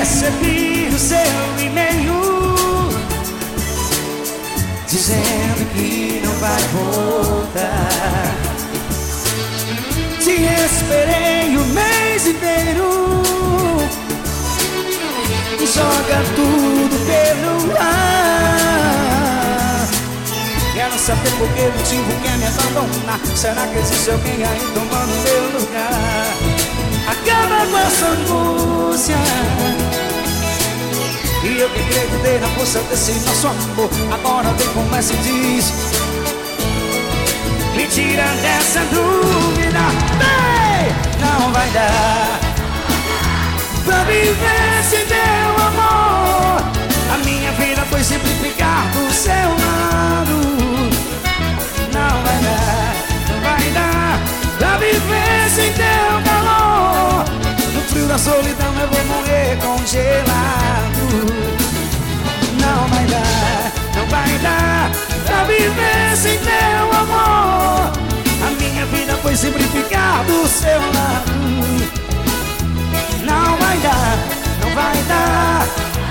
Recebi o seu e-mail dizendo que não vai voltar. Te esperei o mês inteiro, joga tudo pelo ar. Quero saber por que motivo quer me abandonar. Será que existe alguém aí tomando meu lugar? Acaba com essa angústia, e eu que acreditei na força desse nosso amor, agora vem começa e diz: me tira dessa dúvida. Ei, não vai dar pra viver sem teu amor. A minha vida foi simplificar do seu lado. Não vai dar, não vai dar pra viver sem teu calor. No frio da solidão eu vou morrer congelado. Não vai dar, não vai dar pra viver sem teu amor. A minha vida foi simplificar do seu lado. Não vai dar, não vai dar.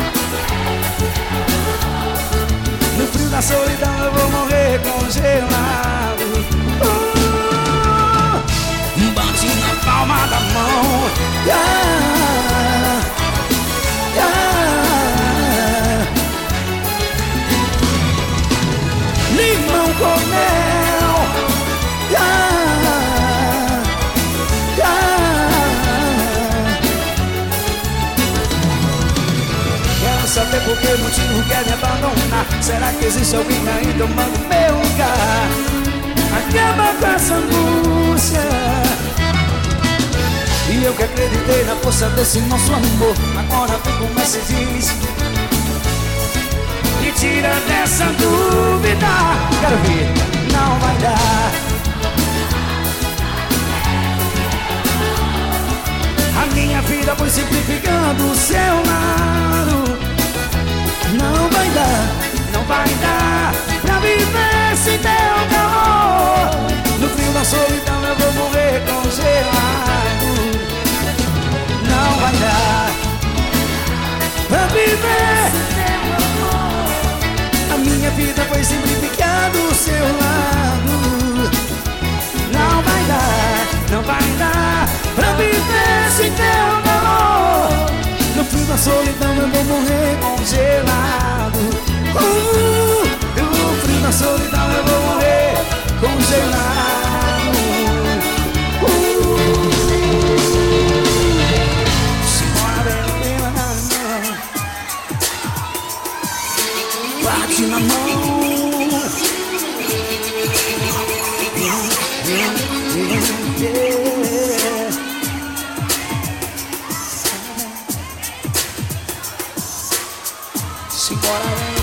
No frio da solidão eu vou morrer congelado. Bate na palma da mão. Limão com mel. Quero saber por que motivo quer me abandonar. Será que existe alguém aí tomando meu lugar? Acaba com essa angústia, e eu que acreditei na força desse nosso amor, agora vem começa e diz: me tira dessa dúvida. Quero ver, não vai dar. A minha vida foi simplificando o seu lado. Não vai dar, não vai dar pra viver sem teu calor. No frio da solidão eu vou morrer congelado. Não vai dar pra viver sem teu amor. A minha vida foi simplificada do seu lado. Não vai dar, não vai dar pra viver sem teu calor. No frio da solidão eu vou morrer congelado. No frio da solidão eu vou morrer congelado. Simbora, bela na mão. Bate na mão. Simbora,